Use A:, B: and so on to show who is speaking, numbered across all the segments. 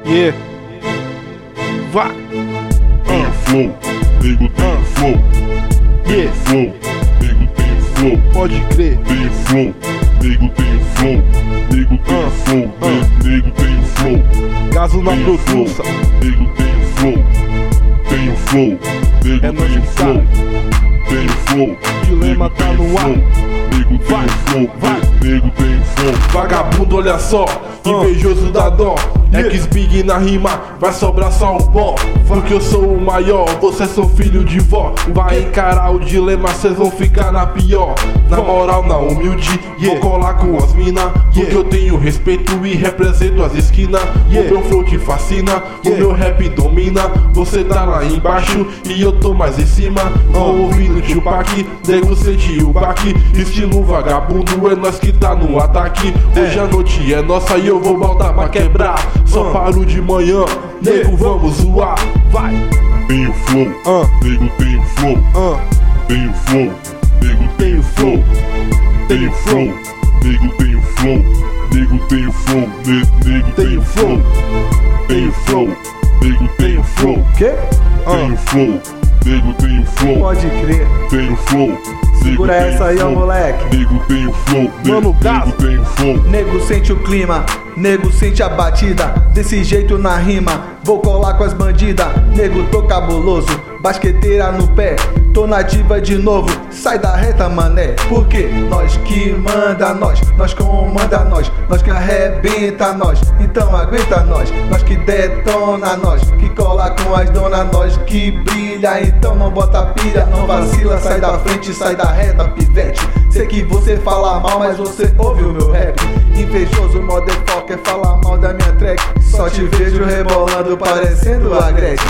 A: Yeah. Vai.
B: Tem o flow, nego tem o flow.
A: Yeah.
B: Flow, nego tem o flow.
A: Pode crer.
B: Tem o flow, nego tem o flow. Nego tem o flow, nego tem o flow.
A: Gaso na
B: Tem o flow,
A: produção.
B: nego tem o flow. Tem o flow, nego
A: É nóis
B: tem o
A: que
B: flow.
A: sabe.
B: Tem o flow,
A: Dilema
B: nego
A: tá
B: tem o
A: no ar.
B: flow. Nego tem
A: Vai,
B: o flow,
A: vai.
B: nego tem o flow.
A: Vagabundo, olha só, invejoso da dó. Ex-big na rima, vai sobrar só o pó. Porque eu sou o maior, vocês são filho de vó. Vai encarar o dilema, cês vão ficar na pior. Na moral, na humilde, vou colar com as mina. Porque eu tenho respeito e represento as esquinas. O meu flow te fascina, o meu rap domina. Você tá lá embaixo e eu tô mais em cima. Vou ouvindo Tupac, nego sente o baque. Estilo vagabundo, é nós que tá no ataque. Hoje a noite é nossa e eu vou voltar pra quebrar. Só paro de manhã, nego, vamos zoar. Vai.
B: Tem o flow, nego tem o flow. Tem o flow, nego tem o flow. Tem o flow, nego tem o flow. Nego tem o flow, nego tem o flow. Tem o flow, nego tem o flow.
A: Quê?
B: Tem o flow, nego tem o flow.
C: Pode crer.
B: Tem o flow.
C: Segura essa aí, ó, moleque.
B: Nego tem o flow,
A: Mano,
B: nego tem o flow.
C: Nego sente o clima, nego sente a batida. Desse jeito na rima, vou colar com as bandidas. Nego tô cabuloso, basqueteira no pé. Tô nativa de novo, sai da reta, mané. Porque nós que manda nós comanda nós que arrebenta nós. Então aguenta nós que detona nós, que cola com as donas, nós que brilha. Então não bota pilha, não vacila, sai da frente, sai da reta, pivete. Sei que você fala mal, mas você ouve o meu rap. Invejoso, motherfucker, fala mal da minha track. Só te vejo rebolando, parecendo a Gretchen.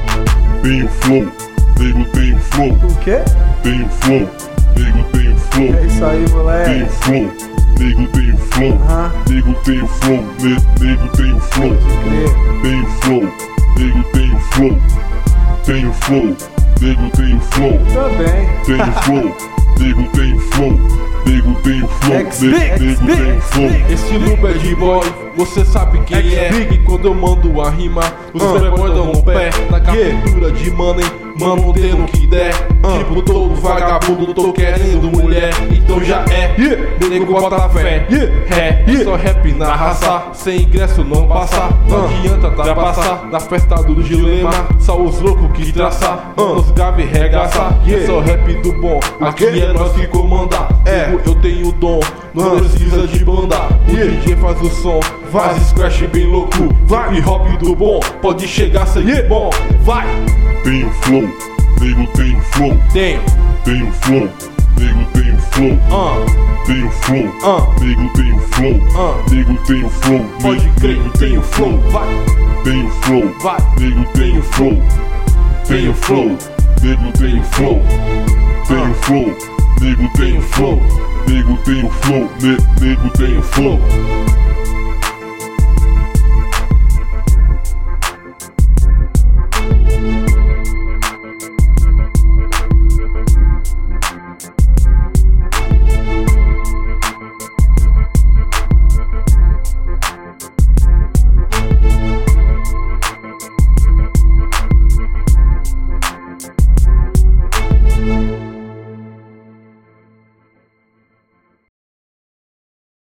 B: Tem o flow, nego tem o flow.
C: O quê?
B: Tem o flow, nego tem o flow.
C: É isso aí,
B: Tem
C: moleque.
B: o flow, nego tem o flow. Nego tem o flow, nego tem o flow. Tem o flow, nego tem o flow. Tem o flow, nego tem o flow.
C: Também.
B: Tem o flow, nego tem o flow. Nego tem o flow, nego tem o flow.
A: Estilo bad boy, você sabe quem é. E quando eu mando a rima, os playboys dão no pé. Na captura de money, mano, tendo que der. Tipo todo vagabundo, tô querendo mulher. Então já é, nego bota fé. É só rap na raça, sem ingresso não passa. Não adianta passar na festa do dilema. Só os loucos que traça, os grave regaça. É só rap do bom, aqui é nós que comanda. Eu tenho dom, não precisa de banda. O DJ faz o som, faz scratch bem louco. Hip hop do bom, pode chegar sem bom. Vai!
B: Tem o flow, nego tem o flow.
A: Tem
B: o flow, nego tem o flow. Tem o flow, nego tem o flow. Nego tem o flow,
A: pode crer, tem o flow. Vai!
B: Tem o flow,
A: Vai!
B: nego tem o flow. Tem o flow, nego tem o flow. Tem o flow, nego tem o flow. Nego tem o flow, nego tem o flow.